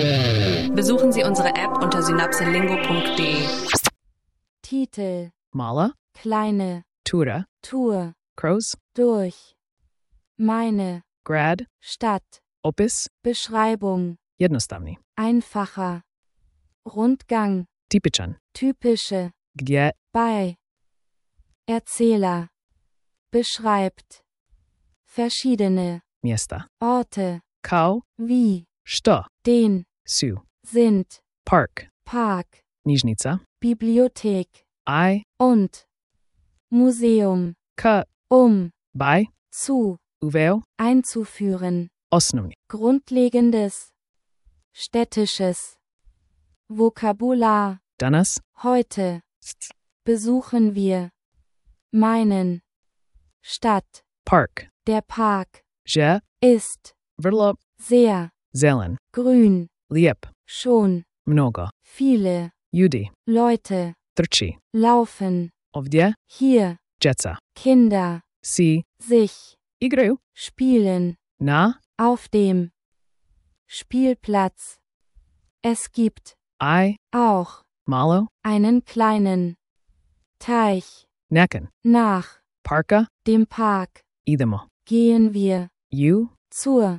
Besuchen Sie unsere App unter synapselingo.de. Titel: Mala, Kleine Tura, Tour Crows, durch meine Grad, Stadt. Opis, Beschreibung: jednostavný. einfacher Rundgang. Typičan. Typische Gdje, bei Erzähler beschreibt verschiedene miesta. Orte Kao, wie što, den su. sind Park, Park, Knjižnica. Bibliothek I, und Museum, k, bei zu, zu uveo, einzuführen. osnovni. Grundlegendes städtisches Vokabular. Danas, Heute besuchen wir meinen Stadt. park. Der Park Že, ist vrlo, sehr zelen. grün. Lijep, Schon mnogo. viele Ljudi, Leute trči. laufen Ovdje, hier. djeca. Kinder Si, sich igraju. spielen Na, auf dem Spielplatz. Es gibt I, auch malo, einen kleinen Teich. neken. Nach Parka, dem Park idemo. gehen wir Ju, zur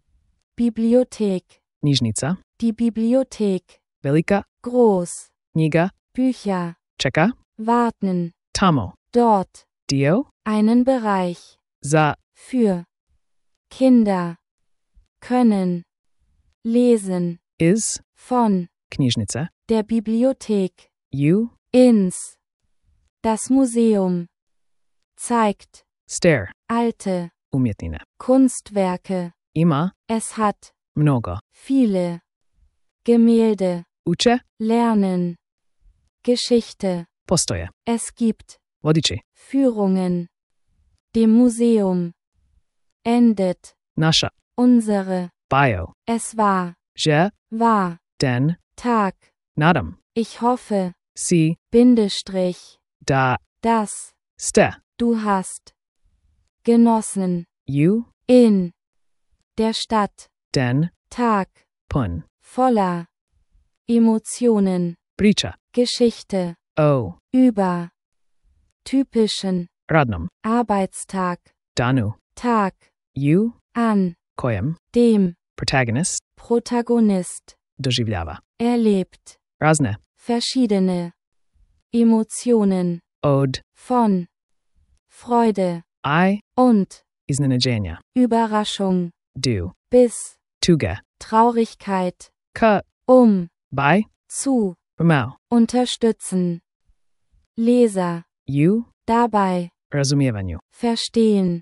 Bibliothek. knjižnica. Die Bibliothek. Velika, Groß. knjiga. Bücher Čeka, warten tamo. dort. Dio, Einen Bereich za, für Kinder können lesen iz, von knjižnice. der Bibliothek Ju, ins das Museum zeigt stare. alte Umjetnine. Kunstwerke. Ima, Es hat mnogo. viele Gemälde. Uče, Lernen. Geschichte. postoje. Es gibt Vodiči. Führungen. Dem Museum endet Naša. unsere. Bio. Es war Že, den, Tag. nadam. Ich hoffe, Si, Bindestrich, da, dass ste. du hast genossen Ju, in der Stadt. den, Tag pun. voller Emotionen. Priča. Geschichte O, über typischen radnom. Arbeitstag. Danu. Tag Ju, an kojem. dem Protagonist. Protagonist Doživljava. erlebt Razne. verschiedene Emotionen Od, von Freude I, und iznenađenja. Überraschung Du. bis Tuge. Traurigkeit, K, by, zu rumau. unterstützen. Leser Ju, dabei razumijevanju. verstehen.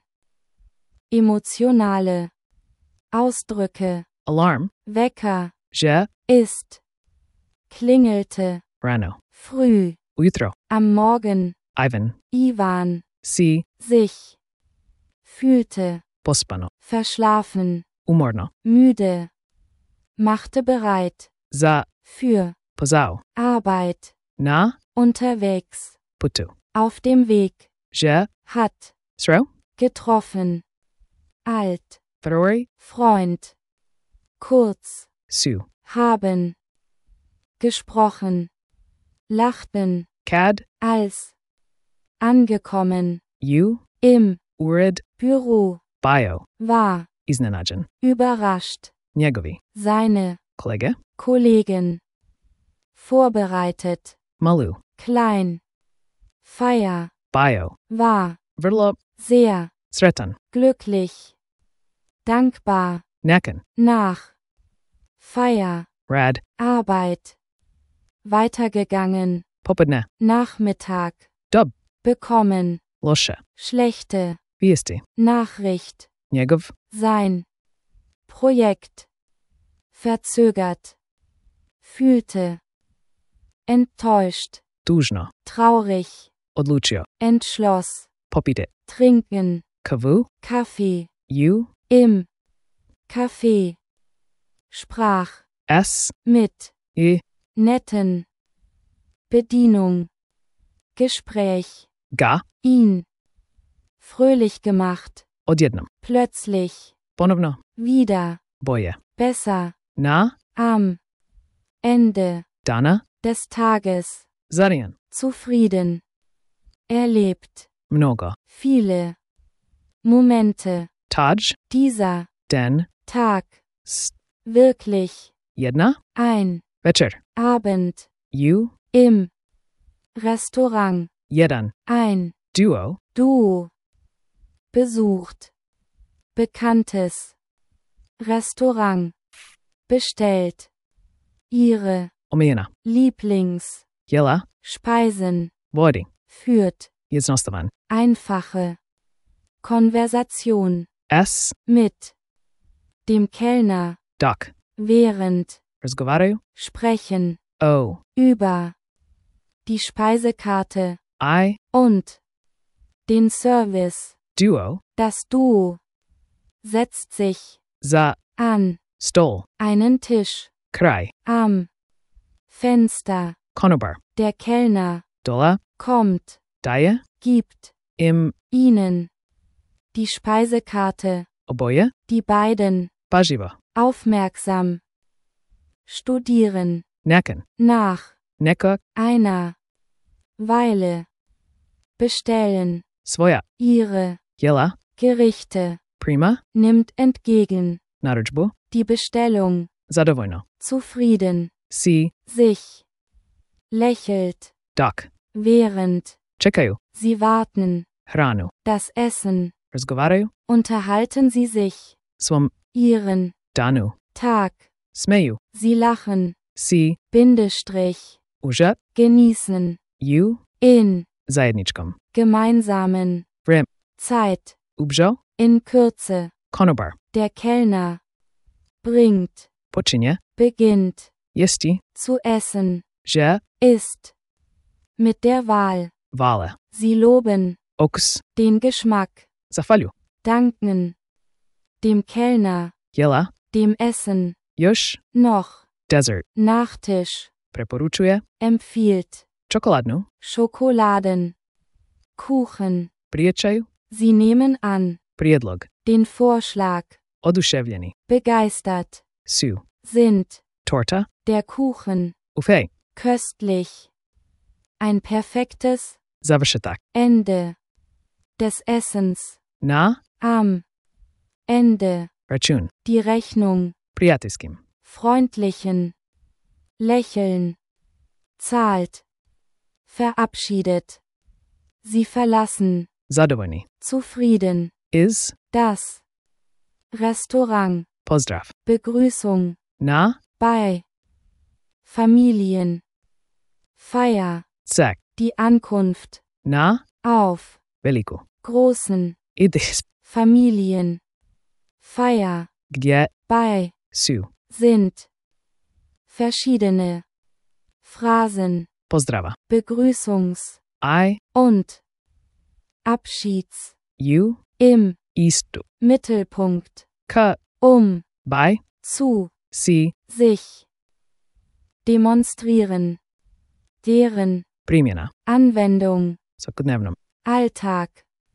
Emotionale Ausdrücke. Alarm. Wecker Že, ist klingelte rano. früh Ujutro. am Morgen. Ivan. Ivan Si, sich fühlte pospano. verschlafen, Umorno. müde, machte bereit Za, für pozao. Arbeit, Na, unterwegs, putu. auf dem Weg, Že, hat sro, getroffen, alt, frori, Freund, kurz, su. haben, gesprochen, lachten, Cad, als, angekommen, ju, im ured, Büro, bio. war, Iznenađen. überrascht, Njegovi. seine Kolege. Kollegen, vorbereitet, Malu. klein, Feier, Bio. war, Vrlo, sehr, sretan. glücklich, dankbar, Neken. nach, Feier, Rad. Arbeit, weitergegangen, Popodne. Nachmittag, Dub. bekommen, Loše. schlechte, Vijesti. Nachricht, Njegov. sein, Projekt, verzögert, fühlte, enttäuscht, Tužno. traurig, Odlučio. entschloss, Popite. trinken, Kavu. Kaffee, Ju. im Café, sprach, S. mit, I. netten, Bedienung, Gespräch, Ga. ihn, fröhlich gemacht, Odjednom. plötzlich, Ponovno. wieder, Boje. besser, Na. Am Ende Dana. des Tages. Zarian. Zufrieden. Erlebt. Mnogo. Viele Momente. Taj. Dieser Den. Tag. S. Wirklich. Jedna. Ein Večer. Abend. You. Im Restaurant. Jedan. Ein Duo. Duo. Besucht. Bekanntes Restaurant. Bestellt. Ihre Omijena. Lieblings Jela. Speisen. Vodi. Führt. Jednostavan. Einfache Konversation. S. Mit dem Kellner. Dok. Während. Razgovaraju. Sprechen. O. Über die Speisekarte. I. Und den Service. Duo. Das Duo setzt sich Za. an Stol. einen Tisch Kraj. am Fenster. Konobar. Der Kellner Dola. kommt, Daje. gibt Im. ihnen die Speisekarte. Oboje. Die beiden Paživo. aufmerksam studieren. Neken. Nach Neko. einer Weile bestellen. Svoja. Ihre Jela. Gerichte. Prima. Nimmt entgegen Narudžbu. die Bestellung. Zadovoljno. Zufrieden. Si. Sich. Lächelt. Dok. Während Čekaju. sie warten. Hranu. Das Essen. Razgovaraju. Unterhalten sie sich. Svom. Ihren Danu. Tag. Smeju. Sie lachen. Si. Bindestrich. Užat. Genießen. Ju. In Zajedničkom. gemeinsamen Vrem. Zeit. Ubžo. In Kürze. Konobar. Der Kellner bringt, Počinje. beginnt Jesti. zu essen. Že. Ist mit der Wahl. Vale. Sie loben Okus. den Geschmack. Zahvalju. Danken dem Kellner, Jela. dem Essen. Još. Noch Dessert. Nachtisch. Preporučuje. Empfiehlt Čokoladnu. Schokoladen. Kuchen. Priječaju. Sie nehmen an Prijedlog. den Vorschlag. Oduševljeni. Begeistert Su. sind Torta. der Kuchen. Ufej. Köstlich. Ein perfektes Završetak. Ende des Essens. Na. Am Ende Račun. die Rechnung. Prijateljskim. Freundlichen Lächeln. Zahlt. Verabschiedet. Sie verlassen. Zadovoljni. Zufrieden. Iz. Das Restaurant. Pozdrav. Begrüßung. Na. Bei Familien. Feier. Cek. Die Ankunft. Na. Auf Veliku. großen Idis. Familien. Feier. Gdje. Bei Su. sind verschiedene Phrasen. Pozdrava. Begrüßungs- I. und Abschieds You. im Istu. Mittelpunkt, Ka. By. zu Si. sich demonstrieren, deren Primjena. Anwendung, Svakodnevnom. Alltag,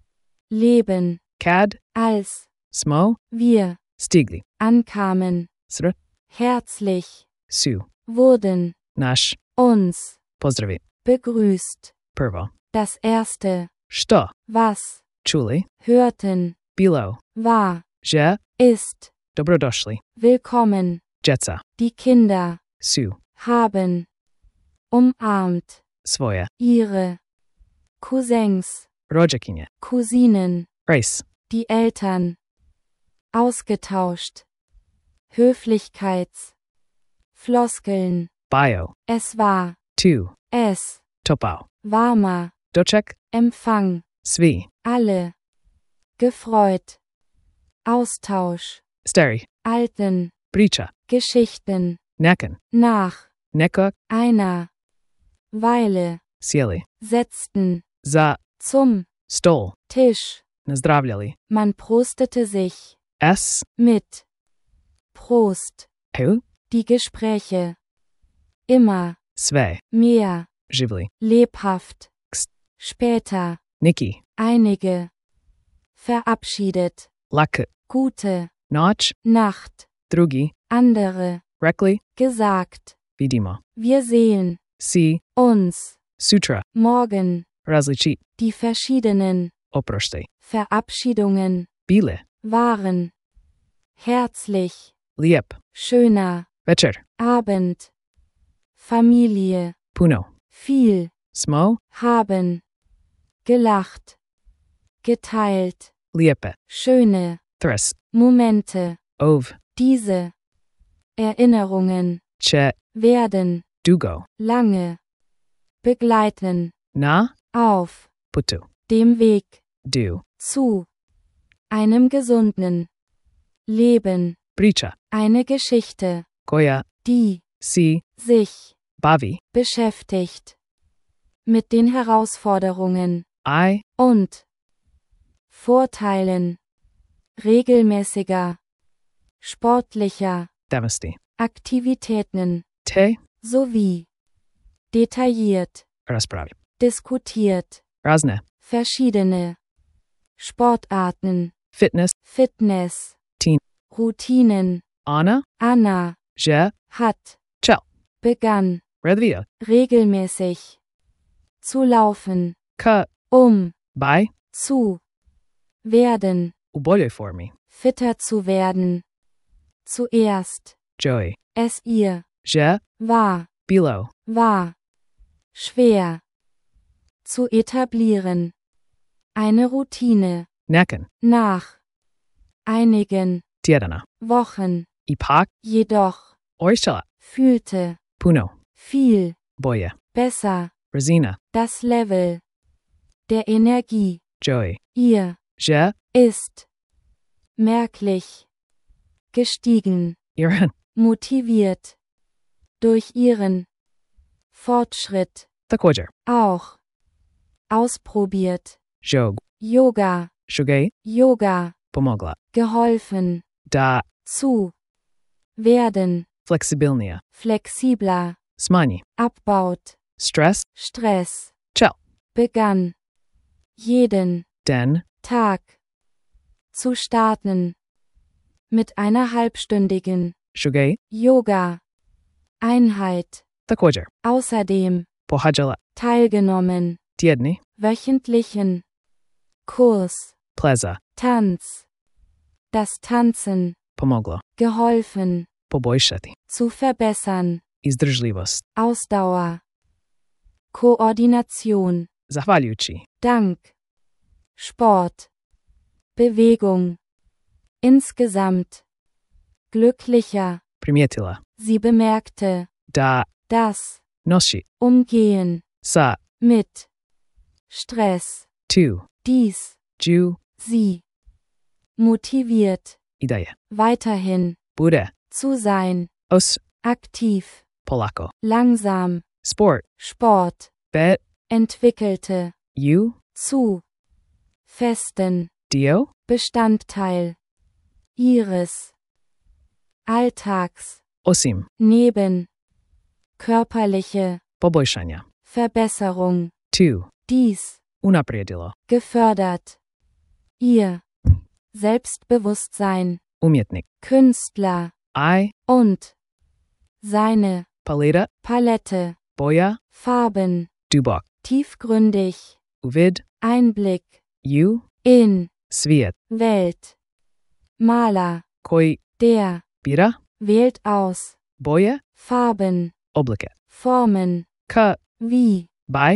Leben, Kad. als Smo. wir Stigli. ankamen, Sr. herzlich Su. wurden Naš. uns Pozdravi. begrüßt. Prvo. Das erste, Što. was Čuli. hörten, Bilo. war, Že. ist, Dobrodošli. willkommen. Djeca. Die Kinder Su. haben umarmt Svoje. ihre Cousins, Rođakinje. Cousinen, Race. die Eltern ausgetauscht. Höflichkeitsfloskeln. Bio. Es war, Tu. es, Topao. warmer Doček. Empfang. Svi. Alle gefreut. Austausch. Stari. Alten Priča. Geschichten. Neken. Nach Neko. einer Weile Sjeli. setzten Za. zum Stol. Tisch. Nazdravljali. Man prostete sich S. mit Prost. Hu. Die Gespräche. Immer Sve. mehr Živli. lebhaft. Kst. Später Niki. einige verabschiedet. Lak. Gute Noć. Nacht. Drugi. Andere Rekli, gesagt, vidimo. wir sehen Si, uns sutra, morgen, različit, die verschiedenen oproštaj. Verabschiedungen Bile, waren herzlich, lijep, schöner večer, Abend, Familie, puno. viel Smo, haben, gelacht, geteilt, lijepe, schöne thres, Momente, ov, diese Erinnerungen che, werden dugo. lange begleiten, Na, auf putu. dem Weg Du, zu einem gesunden Leben, priča, eine Geschichte, koja, die si, sich bavi. beschäftigt mit den Herausforderungen I, und Vorteilen regelmäßiger sportlicher devasti. Aktivitäten Te, sowie detailliert raspravi. diskutiert Razne, verschiedene Sportarten, fitness, Fitness, Teen. Routinen. Anna, Anna je, hat čel, begann redvia, regelmäßig zu laufen, ka, um by, zu werden, u boljoj formi. fitter zu werden. Zuerst Joey, es ihr je, war bilo, schwer zu etablieren. Eine Routine neken, nach einigen tjedana. Wochen Ipak, jedoch orishala, fühlte puno, viel boje, besser razina, das Level der Energie. Joey, Ihr je, ist merklich gestiegen, iran, motiviert durch ihren Fortschritt, također, auch ausprobiert. jog, Yoga, Yoga, pomogla. geholfen, Da, zu werden, fleksibilnija, flexibler, smanji, abbaut, stres, Stress, čel, begann, jeden den, Tag zu starten, mit einer halbstündigen šugej, Yoga-Einheit, također, außerdem pohađala, teilgenommen, tjedni, wöchentlichen Kurs, pleza, Tanz, das Tanzen, pomoglo, geholfen, poboljšati, zu verbessern, izdržljivost, Ausdauer, Koordination, zahvaljujući, Dank, Sport, Bewegung, insgesamt, glücklicher, primijetila, sie bemerkte, da, das nosi, Umgehen sa, mit Stress, tu, dies, ju, sie motiviert, i da je, weiterhin bude, zu sein, os, aktiv, polako, langsam, sport, Sport, bet, entwickelte, ju, zu festen dio, Bestandteil ihres Alltags, osim, neben körperliche poboljšanja, Verbesserung, tu, dies unaprijedilo, gefördert, ihr Selbstbewusstsein, umjetnik, Künstler I, und seine paleta, Palette, boja, Farben, dubok, tiefgründig, uvid, Einblick ju, in svijet, Welt, Maler, koji, der bira, wählt aus, boje, Farben, oblike, Formen, ka, wie, by,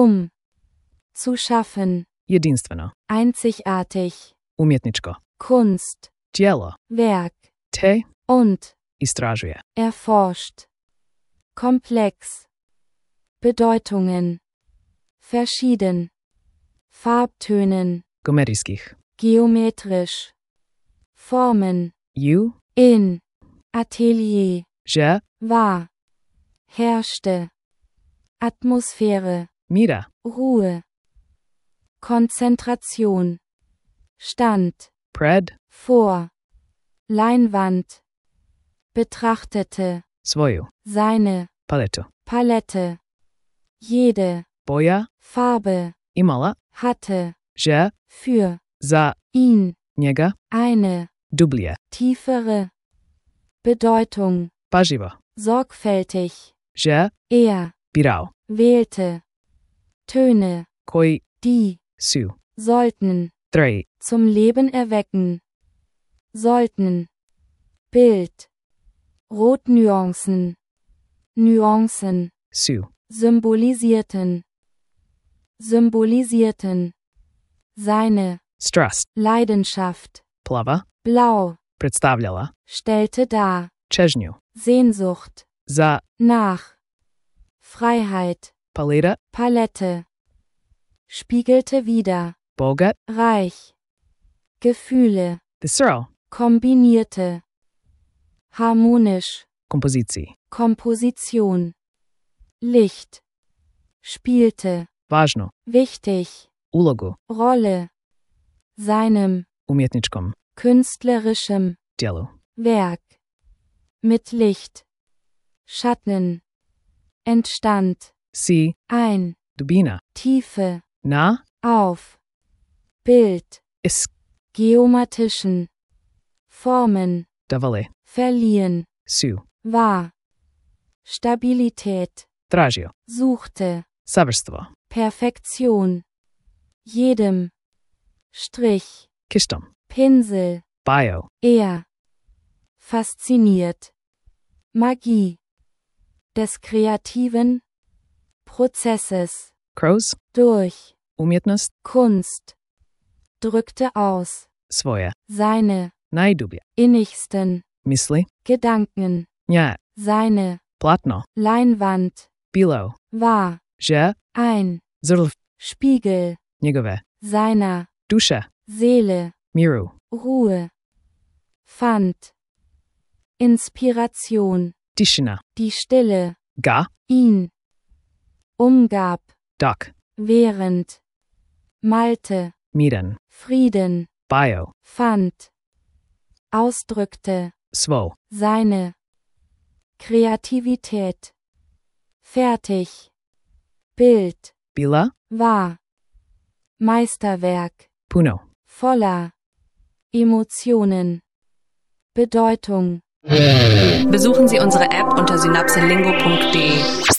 zu schaffen, jedinstveno, einzigartig, umjetničko, Kunst, djelo, Werk te, und istražuje, erforscht, komplex, Bedeutungen, verschieden, Farbtönen, gomerijskih, geometrisch, Formen, ju, in Atelier, že, war, herrschte, Atmosphäre, mira, Ruhe, Konzentration, stand, pred, vor, Leinwand, betrachtete, svoju, seine paletu, Palette, jede boja, Farbe imala, hatte že, für za, ihn njega, eine dublje, tiefere Bedeutung, Paživo. sorgfältig, Že er, wählte, Töne, koji die, su sollten, tri zum Leben erwecken, sollten, Bild, Rotnuancen, Nuancen, su symbolisierten, seine, strast Leidenschaft, plava blau, predstavljala stellte dar, čežnju Sehnsucht, za nach, Freiheit, Palette, spiegelte wider, bogat reich, Gefühle, desero kombinierte, harmonisch, kompoziciji. Komposition, Licht, spielte, Važnu wichtig, ulogu Rolle, seinem, umjetničkom künstlerischem, djelu. Werk, mit Licht, Schatten, entstand, Si ein, dubina Tiefe, na auf, Bild, is geometrischen, Formen, davale verliehen, su war, Stabilität, tražio suchte, savrstvo Perfektion, jedem, Strich, kistom Pinsel, bio er, fasziniert, Magie, des kreativen Prozesses, kroz durch, umjetnost Kunst, drückte aus, svoje seine, najdublje innigsten, misli Gedanken, nja seine, platno Leinwand, bilo war, že ein, zrl Spiegel, njegove seiner, duše Seele, miru Ruhe, fand, Inspiration, tišina die Stille, ga ihn, umgab, dok während, malte, miren Frieden, bio fand, ausdrückte, svo seine, Kreativität, fertig, Bild, bila war, Meisterwerk, puno. voller, Emotionen, Bedeutung. Besuchen Sie unsere App unter synapselingo.de.